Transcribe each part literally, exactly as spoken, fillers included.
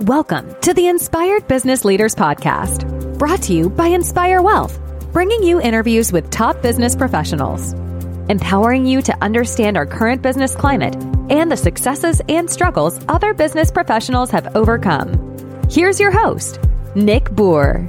Welcome to the Inspired Business Leaders Podcast, brought to you by Inspire Wealth, bringing you interviews with top business professionals, empowering you to understand our current business climate and the successes and struggles other business professionals have overcome. Here's your host, Nick Boer.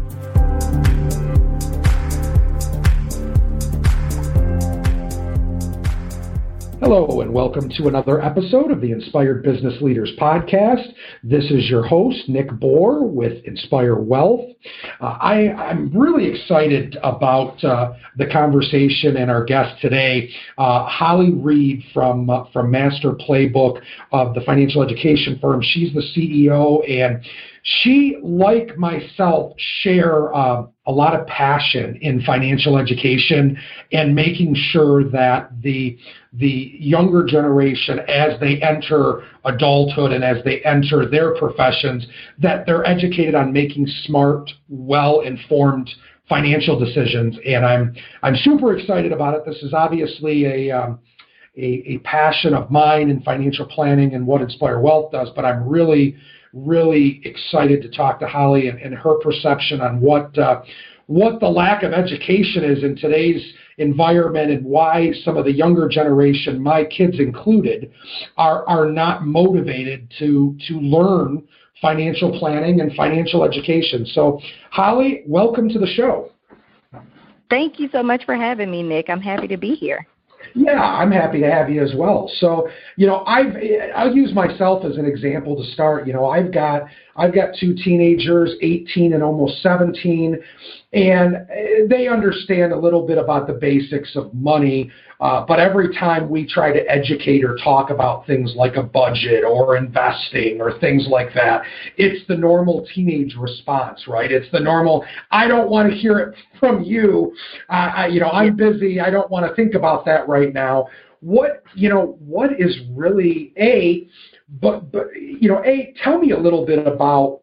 Hello, and welcome to another episode of the Inspired Business Leaders Podcast. This is your host, Nick Boer with Inspire Wealth. Uh, I, I'm really excited about uh, the conversation and our guest today, uh, Holly Reed from, uh, from Master Playbook of the financial education firm. She's the C E O, and she, like myself, share uh, a lot of passion in financial education and making sure that the the younger generation, as they enter adulthood and as they enter their professions, that they're educated on making smart, well-informed financial decisions. And I'm I'm super excited about it. This is obviously a um, a, a passion of mine in financial planning and what Inspire Wealth does, but I'm really really excited to talk to Holly and, and her perception on what uh, what the lack of education is in today's environment and why some of the younger generation, my kids included, are are not motivated to to learn financial planning and financial education. So, Holly, welcome to the show. Thank you so much for having me, Nick. I'm happy to be here. Yeah, I'm happy to have you as well. So, you know, I've I'll use myself as an example to start. You know, I've got I've got two teenagers, eighteen and almost seventeen, and they understand a little bit about the basics of money. Uh, but every time we try to educate or talk about things like a budget or investing or things like that, it's the normal teenage response, right? It's the normal, I don't want to hear it from you. Uh, I, you know, I'm busy. I don't want to think about that right now. What, you know, what is really a, but, but, you know, a, tell me a little bit about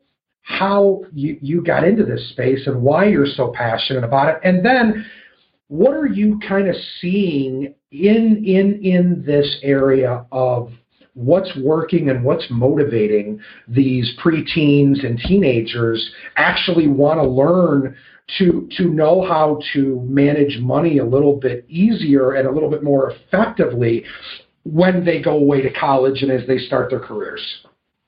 how you, you got into this space and why you're so passionate about it. And then, what are you kind of seeing in in in this area of what's working and what's motivating these preteens and teenagers actually want to learn to to know how to manage money a little bit easier and a little bit more effectively when they go away to college and as they start their careers?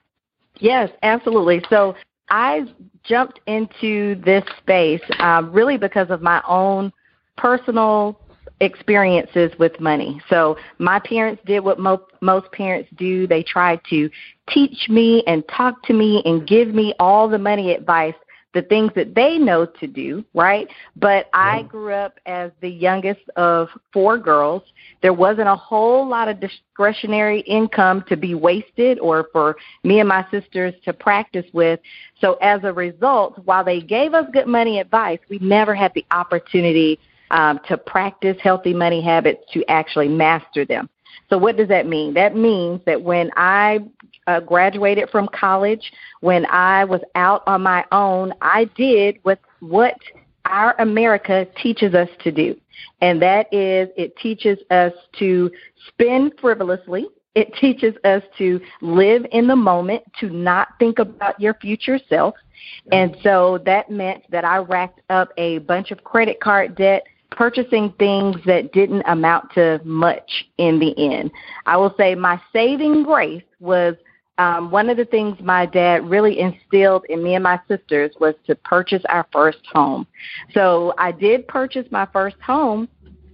Yes, absolutely. So I jumped into this space uh, really because of my own personal experiences with money. So my parents did what mo- most parents do. They tried to teach me and talk to me and give me all the money advice, the things that they know to do, right? But I grew up as the youngest of four girls. There wasn't a whole lot of discretionary income to be wasted or for me and my sisters to practice with. So as a result, while they gave us good money advice, we never had the opportunity Um, to practice healthy money habits, to actually master them. So what does that mean? That means that when I uh, graduated from college, when I was out on my own, I did what, what our America teaches us to do. And that is, it teaches us to spend frivolously. It teaches us to live in the moment, to not think about your future self. And so that meant that I racked up a bunch of credit card debt, purchasing things that didn't amount to much in the end. I will say my saving grace was um, one of the things my dad really instilled in me and my sisters was to purchase our first home. So I did purchase my first home,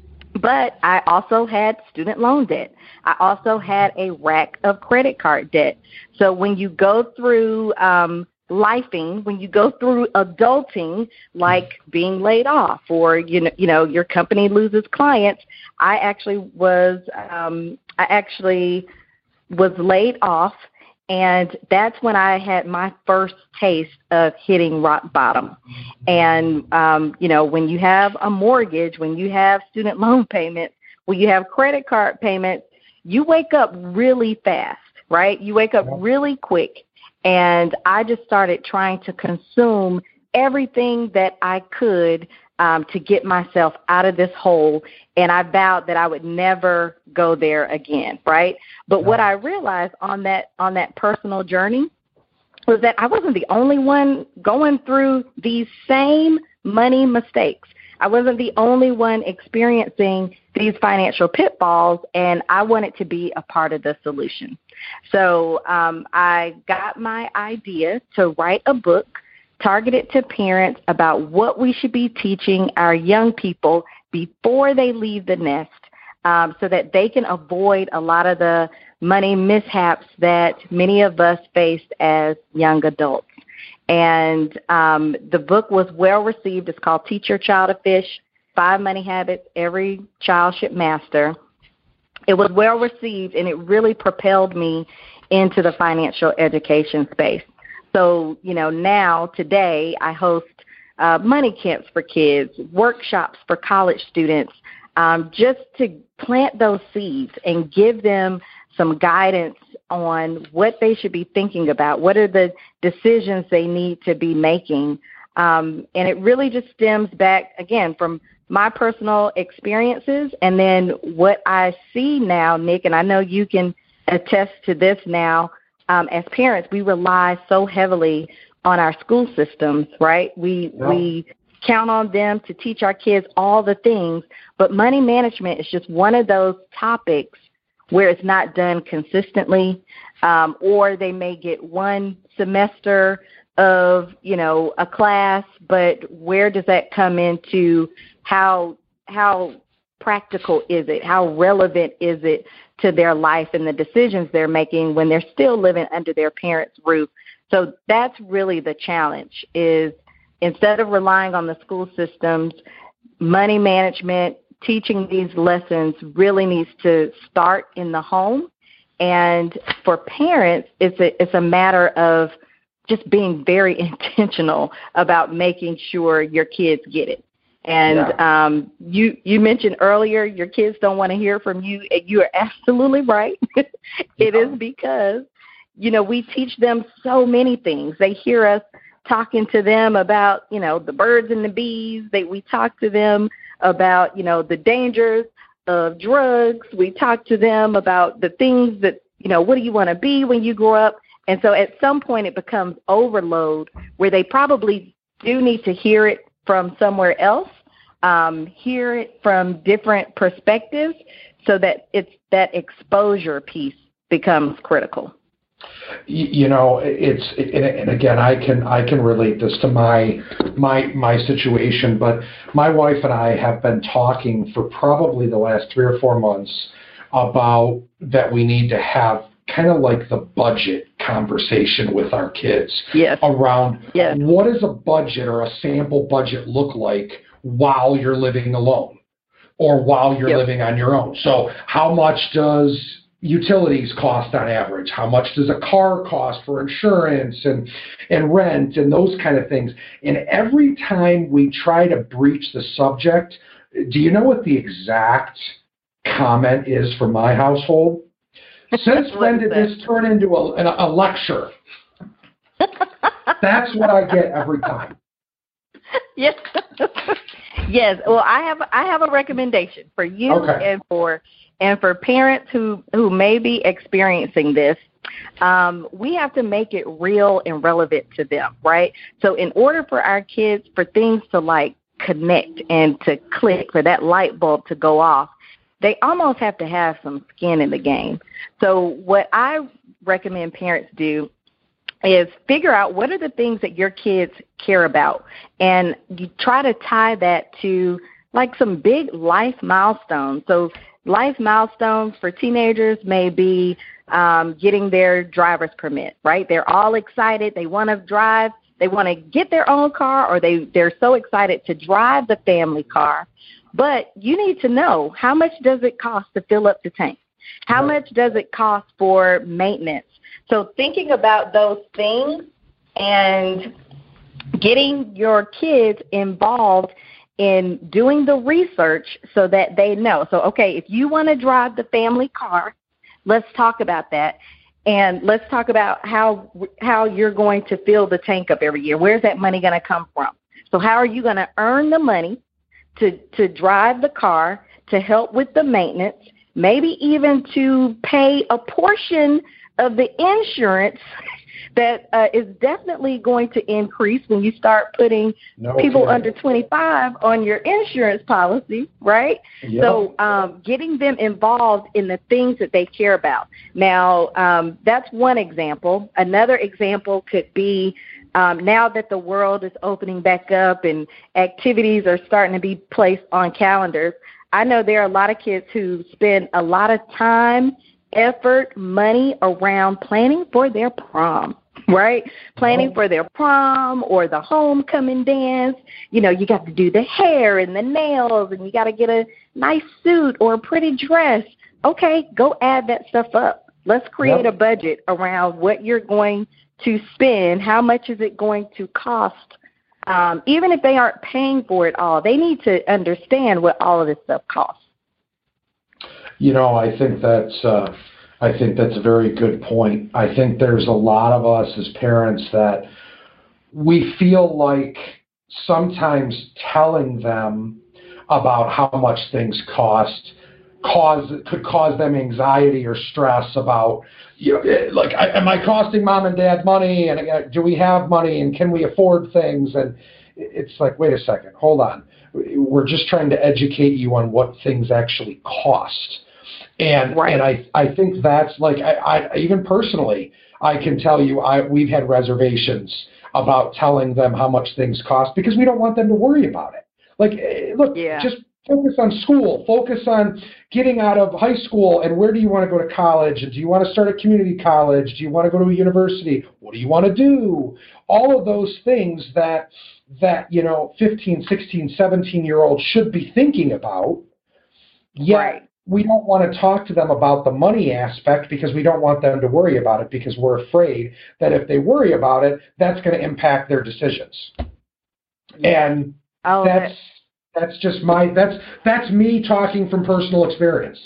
but I also had student loan debt. I also had a rack of credit card debt. So when you go through um, lifing, when you go through adulting, like being laid off or, you know, you know, your company loses clients, I actually was, um, I actually was laid off. And that's when I had my first taste of hitting rock bottom. And, um, you know, when you have a mortgage, when you have student loan payments, when you have credit card payments, you wake up really fast, right? You wake up really quick. And I just started trying to consume everything that I could um, to get myself out of this hole. And I vowed that I would never go there again, right? But what I realized on that on that personal journey was that I wasn't the only one going through these same money mistakes. I wasn't the only one experiencing these financial pitfalls, and I wanted to be a part of the solution. So um, I got my idea to write a book targeted to parents about what we should be teaching our young people before they leave the nest, um, so that they can avoid a lot of the money mishaps that many of us faced as young adults. And um, the book was well received. It's called Teach Your Child to Fish, Five Money Habits Every Child Should Master. It was well received, and it really propelled me into the financial education space. So, you know, now, today, I host uh, money camps for kids, workshops for college students, um, just to plant those seeds and give them some guidance on what they should be thinking about, what are the decisions they need to be making. Um, and it really just stems back, again, from my personal experiences and then what I see now, Nick, and I know you can attest to this now. Um, as parents, we rely so heavily on our school systems, right? We yeah. we count on them to teach our kids all the things, but money management is just one of those topics where it's not done consistently, um, or they may get one semester of, you know, a class, but where does that come into how how practical is it? How relevant is it to their life and the decisions they're making when they're still living under their parents' roof? So that's really the challenge, is instead of relying on the school systems, money management, teaching these lessons really needs to start in the home. And for parents, it's a, it's a matter of just being very intentional about making sure your kids get it. And yeah. um, you you mentioned earlier your kids don't want to hear from you. You are absolutely right. It yeah. is because, you know, we teach them so many things. They hear us talking to them about, you know, the birds and the bees. They, we talk to them about, you know, the dangers of drugs. We talk to them about the things that, you know, what do you want to be when you grow up? And so at some point it becomes overload where they probably do need to hear it from somewhere else, um, hear it from different perspectives, so that it's that exposure piece becomes critical. You know, it's and again, I can I can relate this to my my my situation, but my wife and I have been talking for probably the last three or four months about that we need to have kind of like the budget conversation with our kids yes. around yes. what does a budget or a sample budget look like while you're living alone or while you're yep. living on your own. So how much does utilities cost on average? How much does a car cost for insurance and, and rent and those kind of things? And every time we try to breach the subject, do you know what the exact comment is from my household? Since when did this turn into a, a lecture? That's what I get every time. Yes. Yes. Well, I have I have a recommendation for you okay. and for and for parents who, who may be experiencing this. Um, we have to make it real and relevant to them, right? So in order for our kids, for things to like connect and to click, for that light bulb to go off, they almost have to have some skin in the game. So what I recommend parents do is figure out what are the things that your kids care about, and you try to tie that to like some big life milestones. So life milestones for teenagers may be um, getting their driver's permit, right? They're all excited. They want to drive. They want to get their own car, or they, they're so excited to drive the family car. But you need to know, how much does it cost to fill up the tank? How much does it cost for maintenance? So thinking about those things and getting your kids involved in doing the research so that they know. So, okay, if you want to drive the family car, let's talk about that. And let's talk about how how you're going to fill the tank up every year. Where's that money going to come from? So how are you going to earn the money to, to drive the car, to help with the maintenance, maybe even to pay a portion of the insurance that uh, is definitely going to increase when you start putting no people kidding. under twenty-five on your insurance policy, right? Yep. So um, getting them involved in the things that they care about. Now, um, that's one example. Another example could be um, now that the world is opening back up and activities are starting to be placed on calendars, I know there are a lot of kids who spend a lot of time, effort, money around planning for their prom, right? Planning Oh. for their prom or the homecoming dance. You know, you got to do the hair and the nails, and you got to get a nice suit or a pretty dress. Okay, go add that stuff up. Let's create Yep. a budget around what you're going to spend. How much is it going to cost? Um, even if they aren't paying for it all, they need to understand what all of this stuff costs. You know, I think that's uh, I think that's a very good point. I think there's a lot of us as parents that we feel like sometimes telling them about how much things cost cause could cause them anxiety or stress about, you know, like, am I costing mom and dad money, and uh, do we have money, and can we afford things? And it's like, wait a second, hold on. We're just trying to educate you on what things actually cost. And Right. and I, I think that's like, I, I even personally, I can tell you, I we've had reservations about telling them how much things cost because we don't want them to worry about it. Like, look, Yeah. just focus on school, focus on getting out of high school, and where do you want to go to college, and do you want to start a community college, do you want to go to a university, what do you want to do? All of those things that, that you know, fifteen, sixteen, seventeen-year-olds should be thinking about, yet Right. we don't want to talk to them about the money aspect because we don't want them to worry about it because we're afraid that if they worry about it, that's going to impact their decisions. And Oh, that's that's just my that's that's me talking from personal experience.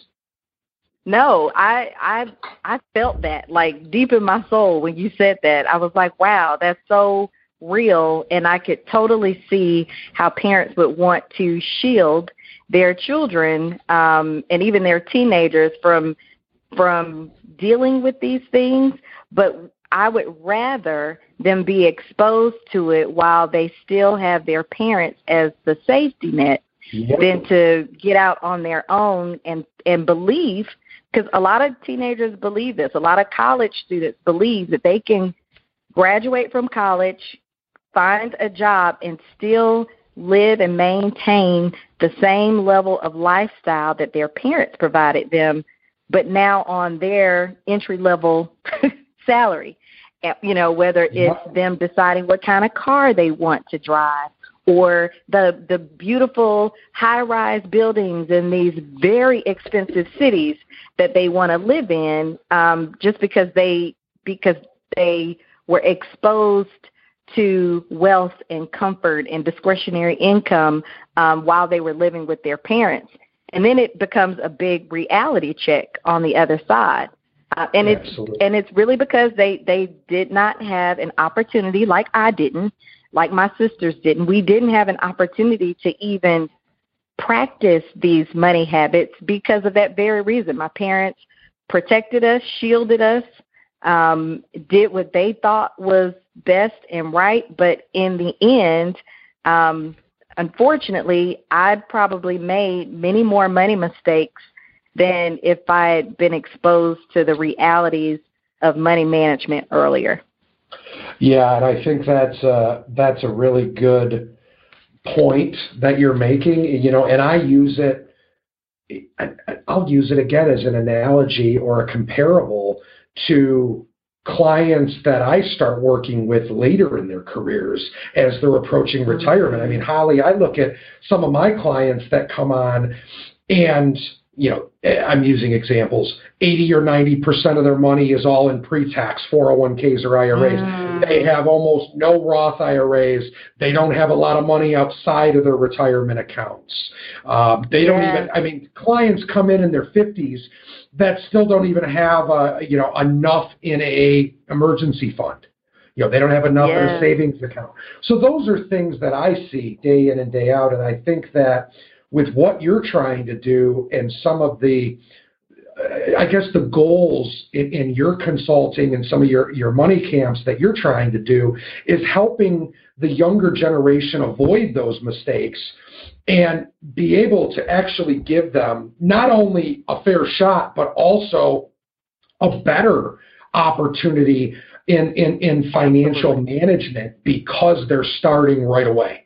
No, I I I felt that like deep in my soul when you said that. I was like, wow, that's so real, and I could totally see how parents would want to shield their children um, and even their teenagers from from dealing with these things. But I would rather them be exposed to it while they still have their parents as the safety net Yep. than to get out on their own and, and believe, because a lot of teenagers believe this. A lot of college students believe that they can graduate from college, find a job, and still live and maintain the same level of lifestyle that their parents provided them, but now on their entry-level salary. You know, whether it's Yep. them deciding what kind of car they want to drive, or the the beautiful high-rise buildings in these very expensive cities that they want to live in, um, just because they because they were exposed to wealth and comfort and discretionary income um, while they were living with their parents. And then it becomes a big reality check on the other side. Uh, and it's Absolutely. and it's really because they, they did not have an opportunity, like I didn't, like my sisters didn't. We didn't have an opportunity to even practice these money habits because of that very reason. My parents protected us, shielded us, um, did what they thought was best and right. But in the end, um, unfortunately, I'd probably made many more money mistakes than if I had been exposed to the realities of money management earlier. Yeah, and I think that's uh, that's a really good point that you're making. You know, and I use it. I'll use it again as an analogy or a comparable to clients that I start working with later in their careers as they're approaching retirement. I mean, Holly, I look at some of my clients that come on and, you know, I'm using examples, eighty or ninety percent of their money is all in pre-tax four oh one k's or I R As. Mm. They have almost no Roth I R As. They don't have a lot of money outside of their retirement accounts. Um, they don't Yeah. even, I mean, clients come in in their fifties that still don't even have, uh, you know, enough in a emergency fund. You know, they don't have enough in Yeah. a savings account. So those are things that I see day in and day out, and I think that with what you're trying to do and some of the I guess the goals in, in your consulting and some of your, your money camps that you're trying to do is helping the younger generation avoid those mistakes and be able to actually give them not only a fair shot, but also a better opportunity in, in, in financial management because they're starting right away.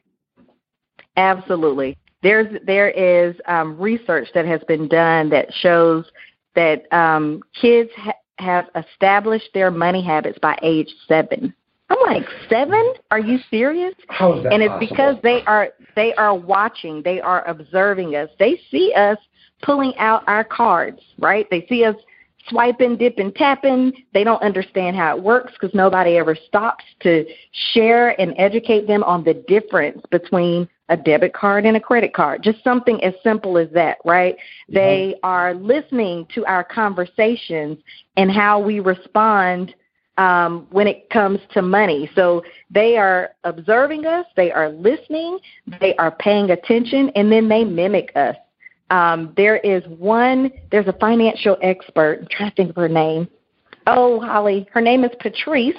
Absolutely. There's, there is um, research that has been done that shows that um, kids ha- have established their money habits by age seven. I'm like, seven? Are you serious? How is that And it's possible? because they are they are watching, they are observing us. They see us pulling out our cards, right? They see us swiping, dipping, tapping. They don't understand how it works because nobody ever stops to share and educate them on the difference between a debit card and a credit card. Just something as simple as that, right? Mm-hmm. They are listening to our conversations and how we respond um, when it comes to money. So they are observing us, they are listening, they are paying attention, and then they mimic us. Um, there is one, there's a financial expert, I'm trying to think of her name. Oh, Holly, her name is Patrice.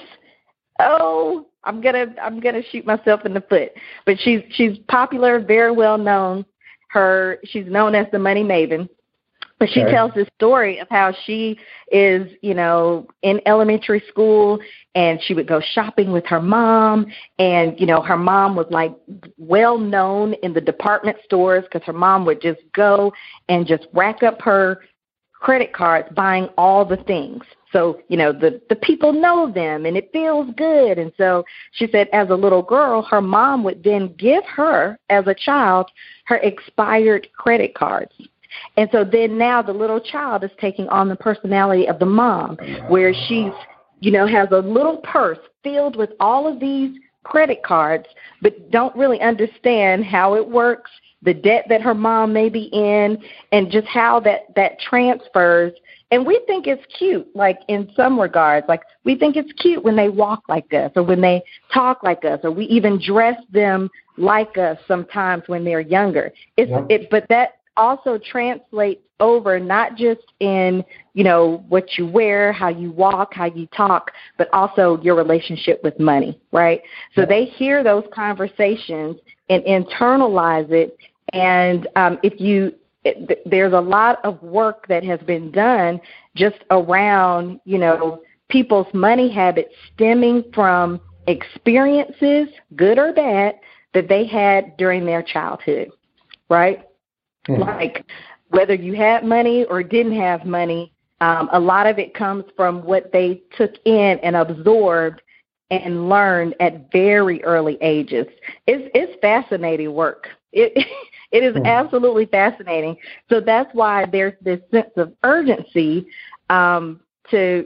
Oh, I'm gonna I'm gonna shoot myself in the foot. But she's she's popular, very well known. Her she's known as the Money Maven. But she okay. tells this story of how she is, you know, in elementary school and she would go shopping with her mom. And, you know, her mom was like well known in the department stores because her mom would just go and just rack up her credit cards buying all the things. So, you know, the, the people know them and it feels good. And so she said as a little girl, her mom would then give her, as a child, her expired credit cards. And so then now the little child is taking on the personality of the mom, where she's, you know, has a little purse filled with all of these credit cards, but don't really understand how it works, the debt that her mom may be in, and just how that, that transfers. And we think it's cute, like in some regards. Like we think it's cute when they walk like us or when they talk like us, or we even dress them like us sometimes when they're younger. It's yep. it, but that also translates over not just in, you know, what you wear, how you walk, how you talk, but also your relationship with money, right? So yep. they hear those conversations and internalize it. And um, if you It, there's a lot of work that has been done just around, you know, people's money habits stemming from experiences, good or bad, that they had during their childhood, right? Mm-hmm. Like whether you had money or didn't have money, um, a lot of it comes from what they took in and absorbed and learned at very early ages. It's, it's fascinating work. It It is absolutely fascinating. So that's why there's this sense of urgency um, to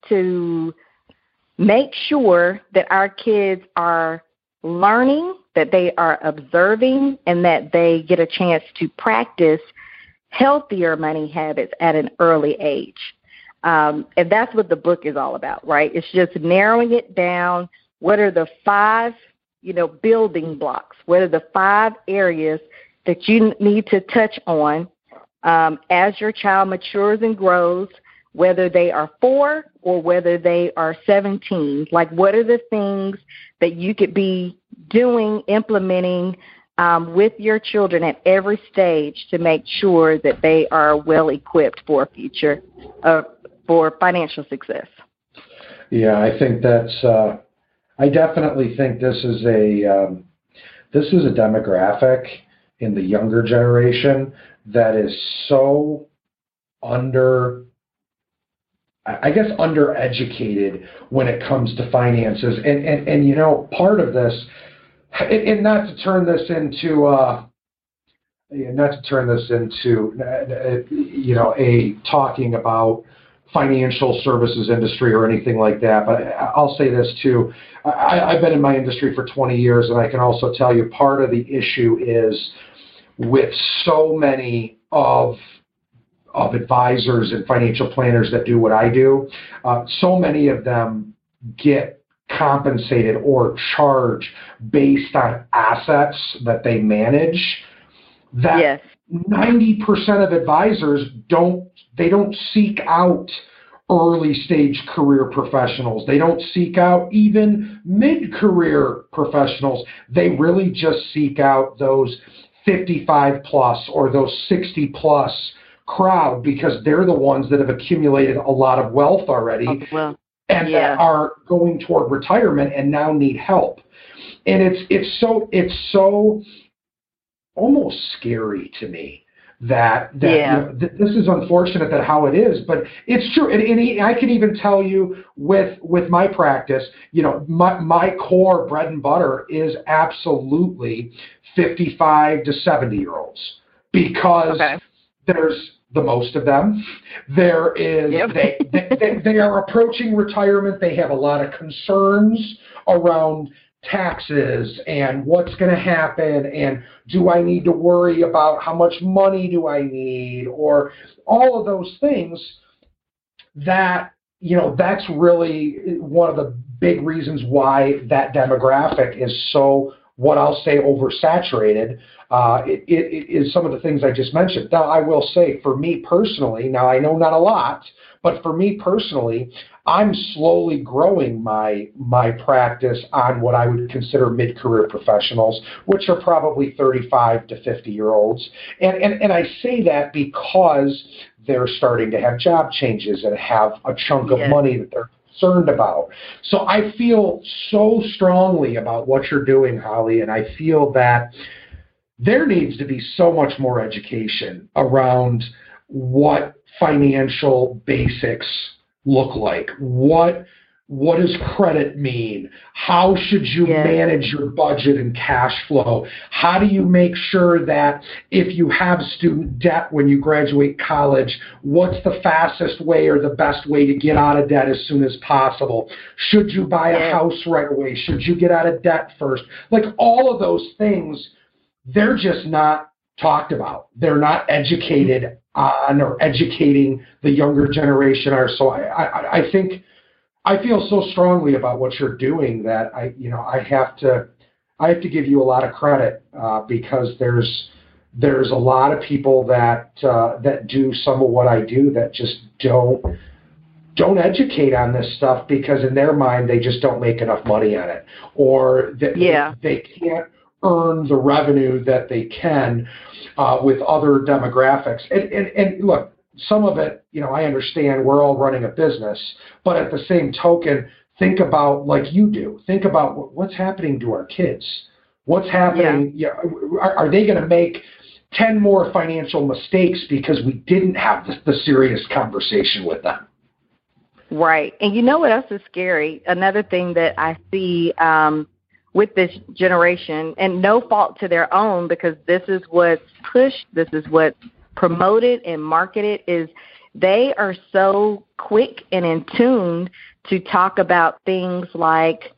to make sure that our kids are learning, that they are observing, and that they get a chance to practice healthier money habits at an early age. Um, and that's what the book is all about, right? It's just narrowing it down. What are the five, you know, building blocks? What are the five areas that you need to touch on um, as your child matures and grows, whether they are four or whether they are seventeen? Like, what are the things that you could be doing, implementing um, with your children at every stage to make sure that they are well equipped for a future, uh, for financial success? Yeah, I think that's, uh, I definitely think this is a, um, this is a demographic in the younger generation that is so under, I guess, undereducated when it comes to finances. And, and, and you know, part of this, and, and not to turn this into, uh, not to turn this into, you know, a talking about financial services industry or anything like that, but I'll say this too. I, I've been in my industry for twenty years, and I can also tell you part of the issue is with so many of of advisors and financial planners that do what I do, uh, so many of them get compensated or charged based on assets that they manage that yes. ninety percent of advisors don't, they don't seek out early stage career professionals. They don't seek out even mid-career professionals. They really just seek out those fifty-five plus or those sixty plus crowd because they're the ones that have accumulated a lot of wealth already oh, well, and yeah. that are going toward retirement and now need help. And it's it's so it's so almost scary to me that, that yeah. you know, th- this is unfortunate that how it is, but it's true. And, and I can even tell you with with my practice, you know, my, my core bread and butter is absolutely fifty-five to seventy year olds because okay. there's the most of them. There is yep. they, they, they they are approaching retirement. They have a lot of concerns around taxes and what's going to happen and do I need to worry about how much money do I need or all of those things that, you know, that's really one of the big reasons why that demographic is so, what I'll say, oversaturated. Uh, it, it, it is some of the things I just mentioned. Now, I will say for me personally, now I know not a lot, but for me personally, I'm slowly growing my my practice on what I would consider mid-career professionals, which are probably thirty-five to fifty year olds. And, and, and I say that because they're starting to have job changes and have a chunk of yes. money that they're concerned about. So I feel so strongly about what you're doing, Holly, and I feel that there needs to be so much more education around what financial basics look like. What what does credit mean? How should you yes. manage your budget and cash flow? How do you make sure that if you have student debt when you graduate college, what's the fastest way or the best way to get out of debt as soon as possible? Should you buy a yes. house right away? Should you get out of debt first? Like all of those things, they're just not talked about. They're not educated on or educating the younger generation. Or so I, I, I think I feel so strongly about what you're doing that I, you know, I have to, I have to give you a lot of credit uh, because there's, there's a lot of people that uh, that do some of what I do that just don't don't educate on this stuff because in their mind they just don't make enough money on it, or that yeah. they, they can't earn the revenue that they can uh, with other demographics. And, and, and look, some of it, you know, I understand we're all running a business, but at the same token, think about, like you do, think about what's happening to our kids. What's happening? Yeah. You know, are, are they going to make ten more financial mistakes because we didn't have the, the serious conversation with them? Right. And you know what else is scary? Another thing that I see um, with this generation, and no fault to their own, because this is what's pushed, this is what's promoted and marketed, is they are so quick and in tune to talk about things like,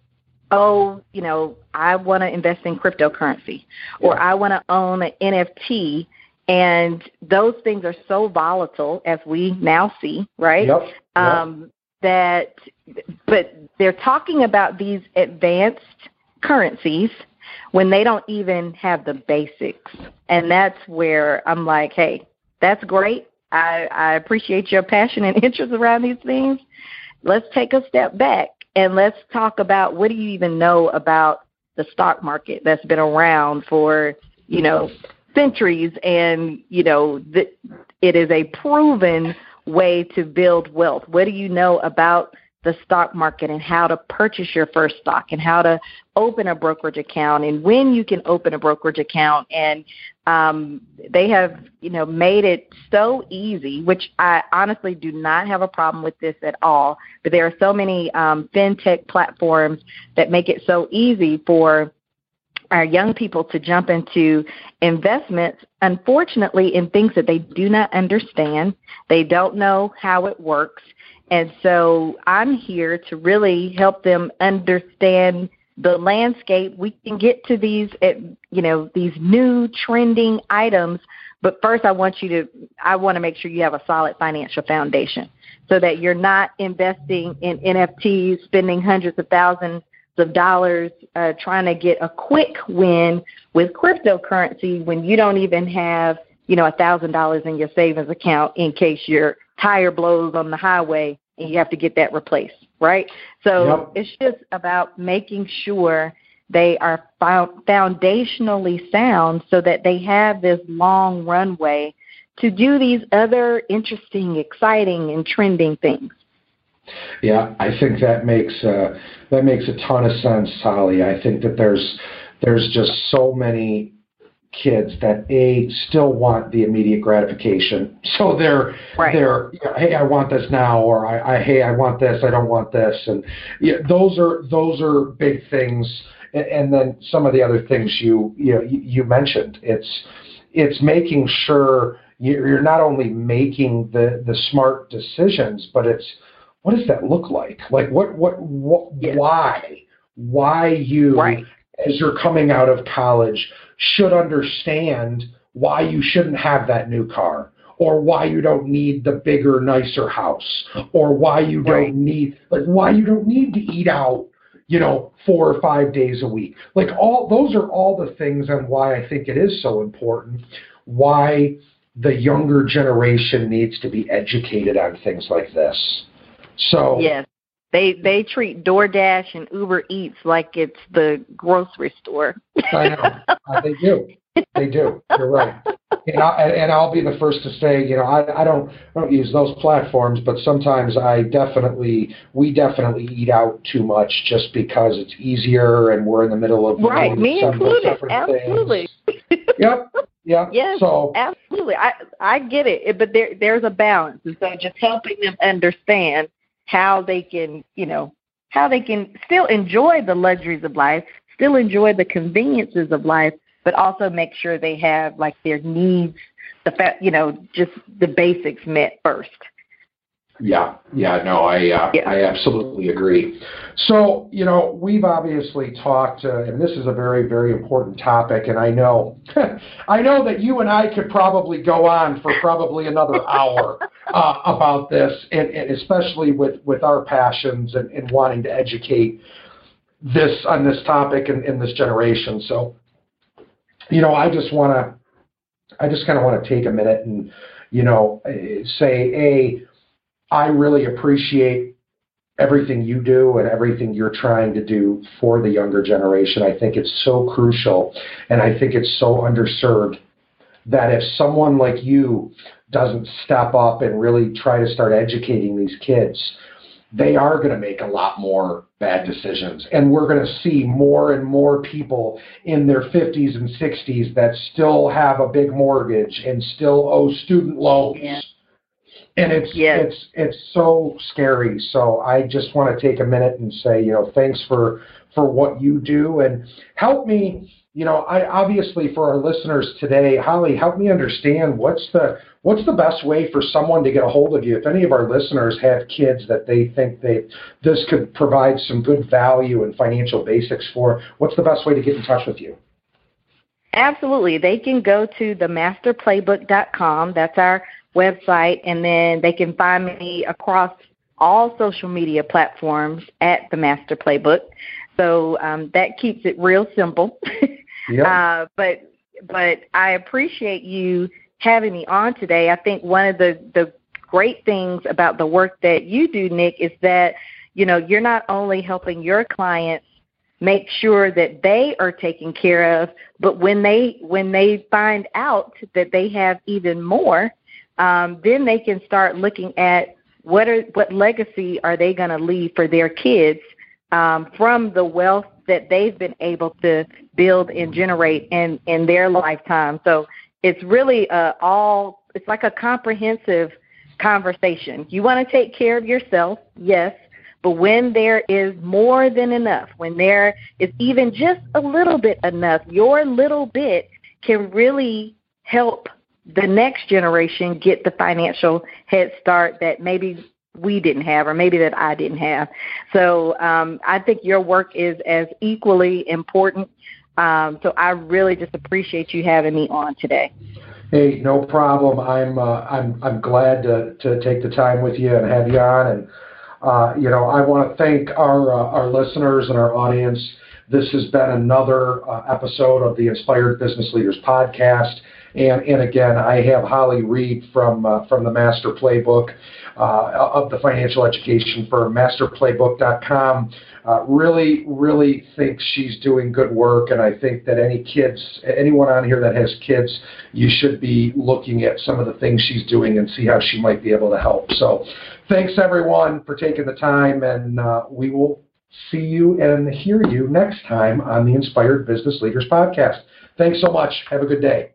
oh, you know, I want to invest in cryptocurrency, or yeah. I want to own an N F T. And those things are so volatile, as we now see, right? Yep. Yep. Um, that, but they're talking about these advanced currencies when they don't even have the basics. And that's where I'm like, hey, that's great. I, I appreciate your passion and interest around these things. Let's take a step back and let's talk about, what do you even know about the stock market that's been around for, you know, centuries, and, you know, th- it is a proven way to build wealth. What do you know about the stock market and how to purchase your first stock and how to open a brokerage account and when you can open a brokerage account? And um, they have, you know, made it so easy, which I honestly do not have a problem with this at all. But there are so many um, fintech platforms that make it so easy for our young people to jump into investments, unfortunately, in things that they do not understand. They don't know how it works. And so I'm here to really help them understand the landscape. We can get to these, you know, these new trending items. But first, I want you to, I want to make sure you have a solid financial foundation so that you're not investing in N F Ts, spending hundreds of thousands of dollars uh, trying to get a quick win with cryptocurrency when you don't even have, you know, a thousand dollars in your savings account in case your tire blows on the highway and you have to get that replaced, right? So yep. It's just about making sure they are foundationally sound so that they have this long runway to do these other interesting, exciting, and trending things. Yeah, I think that makes uh, that makes a ton of sense, Holly. I think that there's there's just so many kids that a still want the immediate gratification, so they're right. they're you know, hey, I want this now, or I, I hey, I want this, I don't want this, and yeah, those are those are big things. And, and then some of the other things you you know you, you mentioned, it's it's making sure you're not only making the the smart decisions, but it's what does that look like? Like what what, what yes. why why you right. as you're coming out of college should understand why you shouldn't have that new car, or why you don't need the bigger, nicer house, or why you don't right. need, like why you don't need to eat out, you know, four or five days a week. Like all those are all the things, and why I think it is so important, why the younger generation needs to be educated on things like this. So yes. They they treat DoorDash and Uber Eats like it's the grocery store. I know. Uh, they do. They do. You're right. And, I, and I'll be the first to say, you know, I, I don't I don't use those platforms, but sometimes I definitely, we definitely eat out too much just because it's easier and we're in the middle of right. Me included. Absolutely. Yep. Yeah. Yes. So absolutely. I I get it, but there there's a balance, and so just helping them understand how they can, you know, how they can still enjoy the luxuries of life, still enjoy the conveniences of life, but also make sure they have like their needs, the fa- you know, just the basics met first. Yeah, yeah, no, I uh, yeah. I absolutely agree. So, you know, we've obviously talked, uh, and this is a very, very important topic, and I know, I know that you and I could probably go on for probably another hour uh, about this, and, and especially with, with our passions and, and wanting to educate this on this topic in, in this generation. So, you know, I just want to, I just kind of want to take a minute and, you know, say, A, I really appreciate everything you do and everything you're trying to do for the younger generation. I think it's so crucial, and I think it's so underserved that if someone like you doesn't step up and really try to start educating these kids, they are going to make a lot more bad decisions. And we're going to see more and more people in their fifties and sixties that still have a big mortgage and still owe student loans. Yeah. And it's yes. it's it's so scary. So I just want to take a minute and say, you know, thanks for for what you do, and help me. You know, I obviously for our listeners today, Holly, help me understand what's the what's the best way for someone to get a hold of you. If any of our listeners have kids that they think they this could provide some good value and financial basics for, what's the best way to get in touch with you? Absolutely, they can go to the master playbook dot com. That's our website, and then they can find me across all social media platforms at the Master Playbook. So um, that keeps it real simple. Yep. uh, but but I appreciate you having me on today. I think one of the, the great things about the work that you do, Nick, is that, you know, you're not only helping your clients make sure that they are taken care of, but when they when they find out that they have even more, Um, then they can start looking at what are what legacy are they going to leave for their kids um, from the wealth that they've been able to build and generate in, in their lifetime. So it's really uh, all it's like a comprehensive conversation. You want to take care of yourself, yes, but when there is more than enough, when there is even just a little bit enough, your little bit can really help the next generation get the financial head start that maybe we didn't have, or maybe that I didn't have. So um, I think your work is as equally important. Um, so I really just appreciate you having me on today. Hey, no problem. I'm uh, I'm I'm glad to, to take the time with you and have you on. And uh, you know, I want to thank our uh, our listeners and our audience. This has been another uh, episode of the Inspired Business Leaders Podcast. And, and again, I have Holly Reed from uh, from the Master Playbook uh, of the financial education firm, master playbook dot com. Uh, really, really think she's doing good work, and I think that any kids, anyone on here that has kids, you should be looking at some of the things she's doing and see how she might be able to help. So thanks, everyone, for taking the time, and uh, we will see you and hear you next time on the Inspired Business Leaders Podcast. Thanks so much. Have a good day.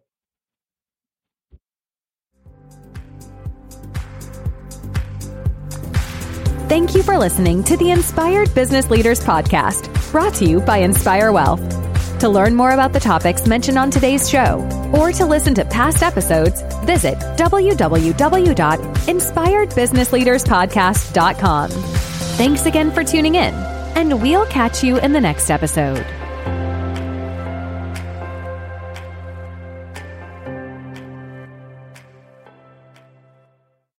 Thank you for listening to the Inspired Business Leaders Podcast, brought to you by Inspire Wealth. To learn more about the topics mentioned on today's show, or to listen to past episodes, visit w w w dot inspired business leaders podcast dot com. Thanks again for tuning in, and we'll catch you in the next episode.